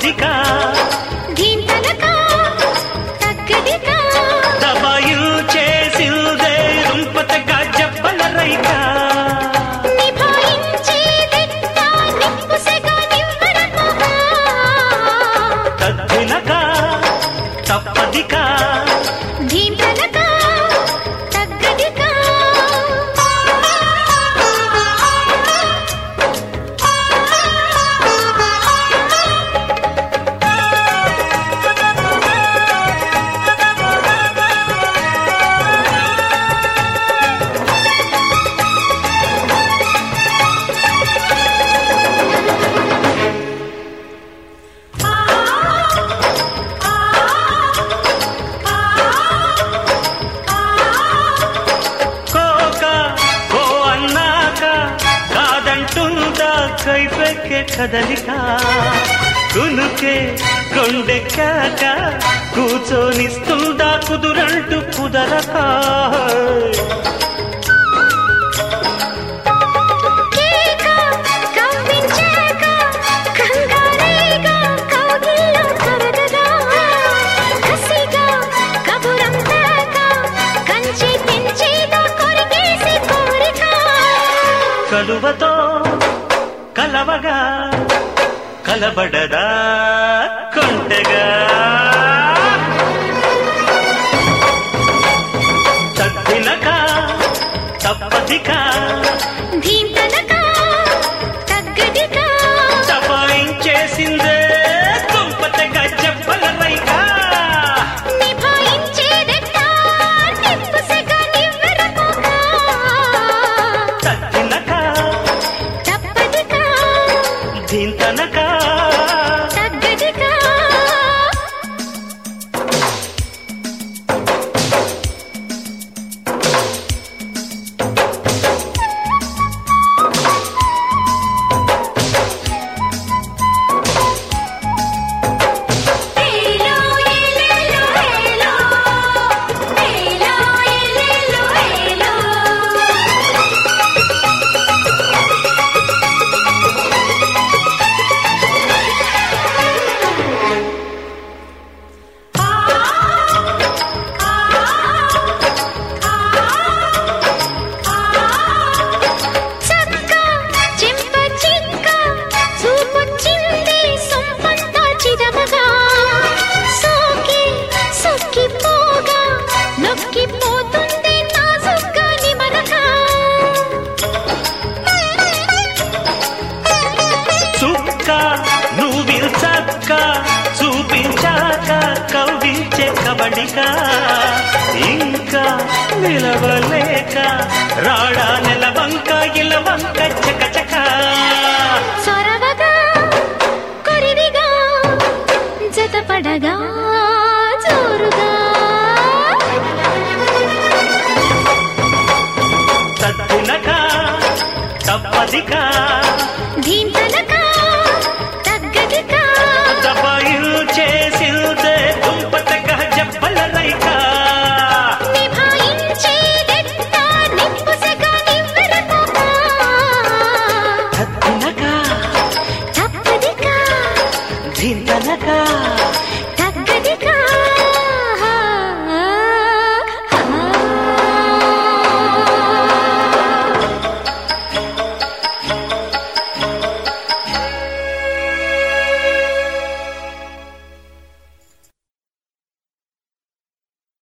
తప్పదికా ధీంతనకా తగ్గదికా దబాయిల్ చేసిందే రుంపతగా జబ్బల రైకా నిభాయించేదెట్టా నిప్పుసెగా నివ్వరమహా తద్దినకా తప్పదికా ధీంతనకా తగ్గదికా కైపెక్కే కదలిక కునుకే కొండెక్కాక కూర్చొనిస్తుందా కుదురంటూ కుదరక కేక కవ్వించాక కంగారేగా కౌగిల్లో కరగగా కసిగా కబురంతాక కంచి పెంచేదా కొరికేసి కోరిక కలువతో కలవగా కలబడదా కొంటగా తద్దినక తప్పదికా ధీంతనకా తగ్గదికా దబాయించేసిందే దుంపతగా జబ్బల రైకా నిభాయించేదెట్టా నిప్పుసెగా నివ్వెరపోగా తద్దినక తప్పదికా ధీంతనక తగ్గదికా హేలో ఎల్లెల్లో హేలో హేలో ఎల్లెల్లో హేలో చక్క చెంప చిక్క చూపొచ్చింది సొంపంతా చిరమగా సోకి సొక్కిపోగా నొక్కిపోతుంది నాజుగ్గా నిమరగా చుక్క నువ్విల్చక్క చూపించాక కవ్వించే కబడిక ఇంకా నిలవలేక రాడా నెలవంక ఇలవంక చకచక చొరవగా కొరివిగా జతపడగా జోరుగా తద్దినక తప్పదిక ధీంతనకా